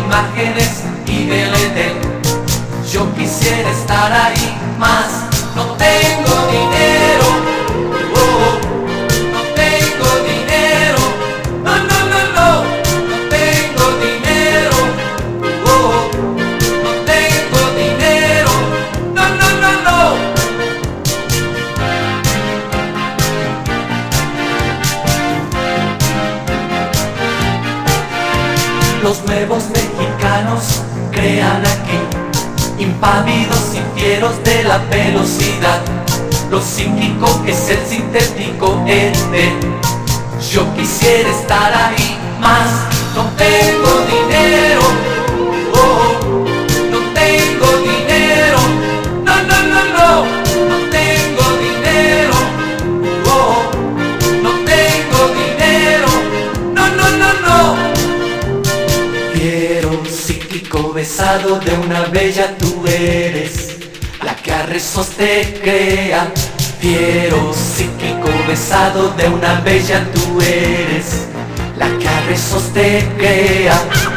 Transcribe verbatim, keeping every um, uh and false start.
imágenes y de Edén. Yo quisiera estar ahí, más no tengo dinero. Oh, oh, no tengo dinero. No, no, no, no, no tengo dinero. Oh, oh, no tengo dinero. No, no, no, no. Los nuevos mexicanos crean aquí, impávidos y fieros de la velocidad. Lo psíquico es el sintético E T. Yo quisiera estar ahí, más no tengo dinero. Oh, oh, no tengo dinero. No, no, no, no, no tengo dinero. Oh, oh, no tengo dinero. No, no, no, no. Fiero, psíquico, besado de una bella tú eres, la que a rezos te crea. Fiero, psíquico, besado de una bella tú eres, la que a rezos te crea.